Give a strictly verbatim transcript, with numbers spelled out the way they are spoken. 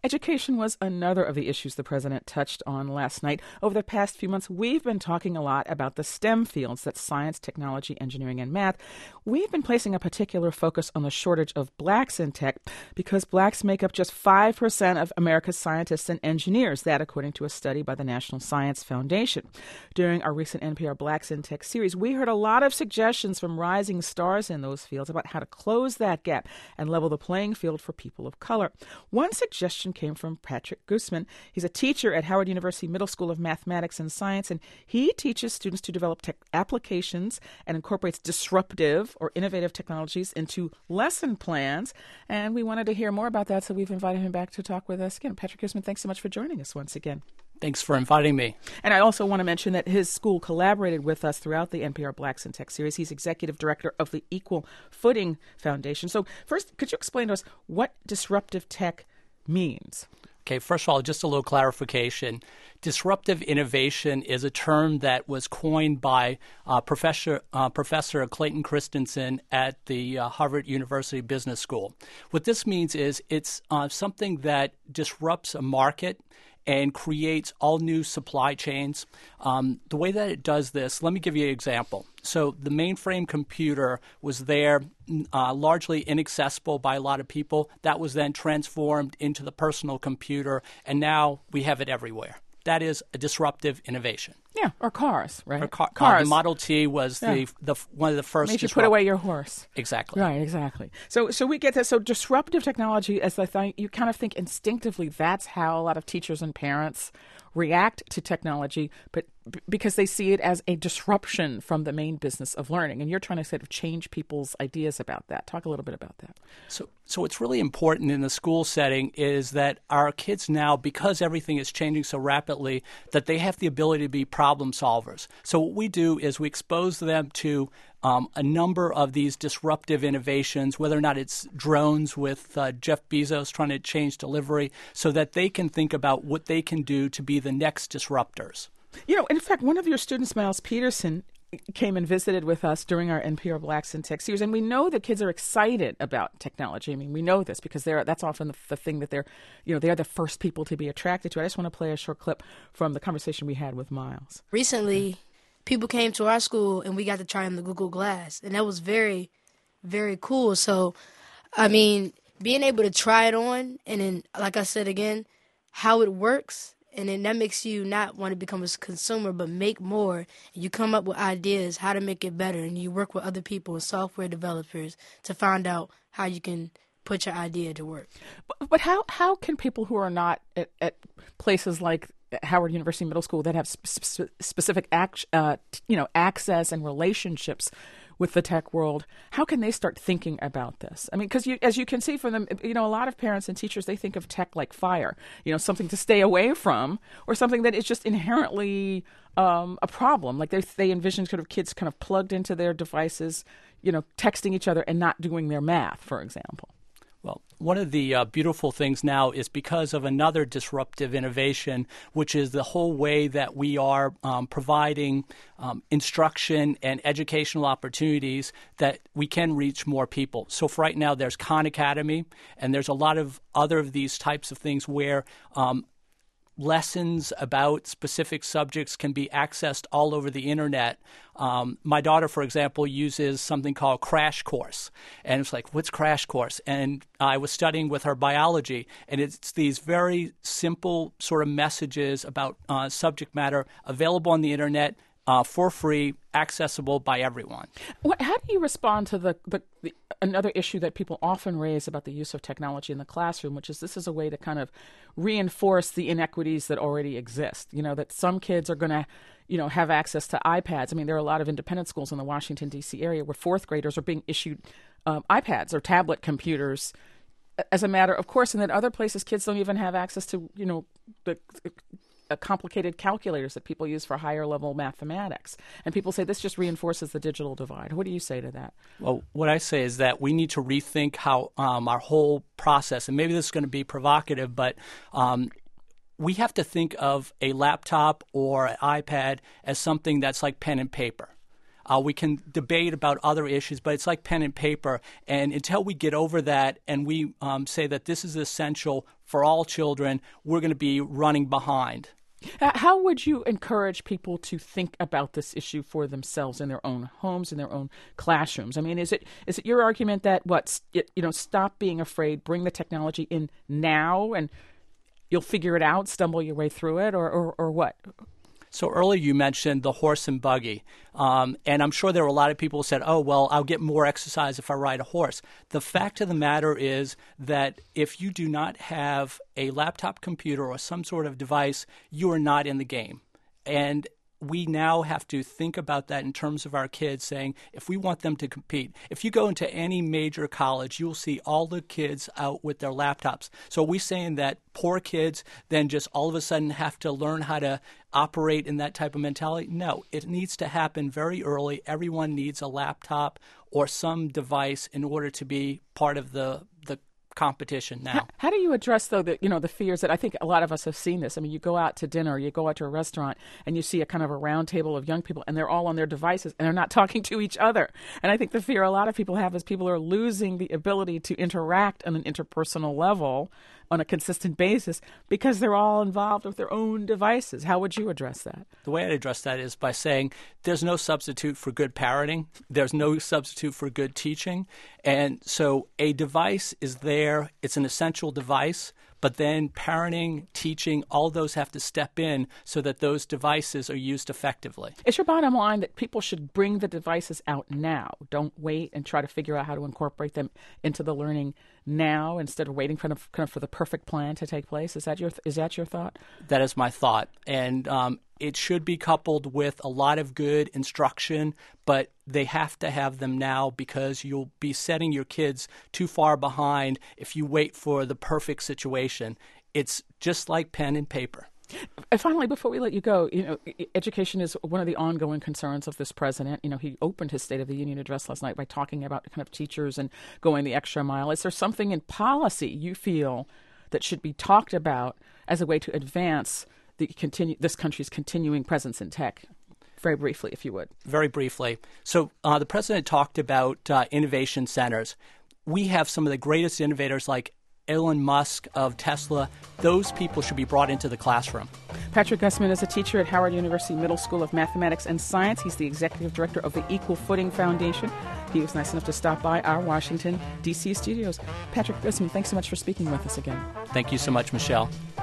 Education was another of the issues the president touched on last night. Over the past few months, we've been talking a lot about the STEM fields, that's science, technology, engineering, and math. We've been placing a particular focus on the shortage of blacks in tech because blacks make up just five percent of America's scientists and engineers, that according to a study by the National Science Foundation. During our recent N P R Blacks in Tech series, we heard a lot of suggestions from rising stars in those fields about how to close that gap and level the playing field for people of color. One suggestion came from Patrick Guzman. He's a teacher at Howard University Middle School of Mathematics and Science, and he teaches students to develop tech applications and incorporates disruptive or innovative technologies into lesson plans. And we wanted to hear more about that, so we've invited him back to talk with us again. Patrick Guzman, thanks so much for joining us once again. Thanks for inviting me. And I also want to mention that his school collaborated with us throughout the N P R Blacks in Tech series. He's executive director of the Equal Footing Foundation. So first, could you explain to us what disruptive tech means? Okay, first of all, just a little clarification. Disruptive innovation is a term that was coined by uh, Professor uh, Professor Clayton Christensen at the uh, Harvard University Business School. What this means is it's uh, something that disrupts a market and creates all new supply chains. Um, the way that it does this, let me give you an example. So the mainframe computer was there, uh, largely inaccessible by a lot of people. That was then transformed into the personal computer, and now we have it everywhere. That is a disruptive innovation. Yeah, or cars, right? Or car, cars. Uh, the Model T was yeah. the the one of the first. Made you disrupt- put away your horse. Exactly. Right, exactly. So, so we get that. So, disruptive technology, as I thought, you kind of think instinctively that's how a lot of teachers and parents react to technology, but b- because they see it as a disruption from the main business of learning. And you're trying to sort of change people's ideas about that. Talk a little bit about that. So, so what's really important in the school setting is that our kids now, because everything is changing so rapidly, that they have the ability to be problem solvers. So what we do is we expose them to Um, a number of these disruptive innovations, whether or not it's drones with uh, Jeff Bezos trying to change delivery, so that they can think about what they can do to be the next disruptors. You know, in fact, one of your students, Miles Peterson, came and visited with us during our N P R Blacks in Tech series, and we know that kids are excited about technology. I mean, we know this because they're that's often the, the thing that they're, you know, they're the first people to be attracted to. I just want to play a short clip from the conversation we had with Miles. Recently, people came to our school and we got to try on the Google Glass, and that was very, very cool. So, I mean, being able to try it on, and then, like I said again, how it works, and then that makes you not want to become a consumer, but make more. And you come up with ideas how to make it better, and you work with other people and software developers to find out how you can put your idea to work. But, but how how can people who are not at, at places like Howard University Middle School that have sp- specific act, uh, you know, access and relationships with the tech world, how can they start thinking about this? I mean, because you, as you can see from them, you know, a lot of parents and teachers, they think of tech like fire, you know, something to stay away from, or something that is just inherently um, a problem. Like they they envision sort of kids kind of plugged into their devices, you know, texting each other and not doing their math, for example. Well, one of the uh, beautiful things now is because of another disruptive innovation, which is the whole way that we are um, providing um, instruction and educational opportunities that we can reach more people. So for right now, there's Khan Academy, and there's a lot of other of these types of things where um, lessons about specific subjects can be accessed all over the internet. Um, my daughter, for example, uses something called Crash Course. And it's like, what's Crash Course? And I was studying with her biology, and it's these very simple sort of messages about uh, subject matter available on the internet uh, for free, accessible by everyone. What, how do you respond to the, the, the another issue that people often raise about the use of technology in the classroom, which is this is a way to kind of reinforce the inequities that already exist? You know, that some kids are going to, you know, have access to iPads. I mean, there are a lot of independent schools in the Washington, D C area where fourth graders are being issued um, iPads or tablet computers as a matter of course, and then other places kids don't even have access to, you know, the uh, complicated calculators that people use for higher level mathematics. And people say this just reinforces the digital divide. What do you say to that? Well, what I say is that we need to rethink how um, our whole process, and maybe this is going to be provocative, but um, we have to think of a laptop or an iPad as something that's like pen and paper. Uh, we can debate about other issues, but it's like pen and paper. And until we get over that and we um, say that this is essential for all children, we're going to be running behind. How would you encourage people to think about this issue for themselves in their own homes, in their own classrooms? I mean, is it is it your argument that what you know, stop being afraid, bring the technology in now, and you'll figure it out, stumble your way through it, or or, or what? So earlier you mentioned the horse and buggy, um, and I'm sure there were a lot of people who said, oh, well, I'll get more exercise if I ride a horse. The fact of the matter is that if you do not have a laptop computer or some sort of device, you are not in the game. And we now have to think about that in terms of our kids, saying if we want them to compete. If you go into any major college, you'll see all the kids out with their laptops. So are we saying that poor kids then just all of a sudden have to learn how to operate in that type of mentality? No, it needs to happen very early. Everyone needs a laptop or some device in order to be part of the the competition now. How, how do you address, though, the, you know, the fears that I think a lot of us have seen this? I mean, you go out to dinner, you go out to a restaurant, and you see a kind of a round table of young people, and they're all on their devices, and they're not talking to each other. And I think the fear a lot of people have is people are losing the ability to interact on an interpersonal level on a consistent basis because they're all involved with their own devices. How would you address that? The way I'd address that is by saying there's no substitute for good parenting. There's no substitute for good teaching. And so a device is there. It's an essential device. But then parenting, teaching, all those have to step in so that those devices are used effectively. Is your bottom line that people should bring the devices out now? Don't wait and try to figure out how to incorporate them into the learning now instead of waiting for the, kind of for the perfect plan to take place? Is that your is that your thought? That is my thought. And um, it should be coupled with a lot of good instruction, but they have to have them now because you'll be setting your kids too far behind if you wait for the perfect situation. It's just like pen and paper. And finally, before we let you go, you know, education is one of the ongoing concerns of this president. You know, he opened his State of the Union address last night by talking about kind of teachers and going the extra mile. Is there something in policy you feel that should be talked about as a way to advance the continue this country's continuing presence in tech? Very briefly, if you would. Very briefly. So uh, the president talked about uh, innovation centers. We have some of the greatest innovators like Elon Musk of Tesla. Those people should be brought into the classroom. Patrick Gussman is a teacher at Howard University Middle School of Mathematics and Science. He's the executive director of the Equal Footing Foundation. He was nice enough to stop by our Washington, D C studios. Patrick Gussman, thanks so much for speaking with us again. Thank you so much, Michelle.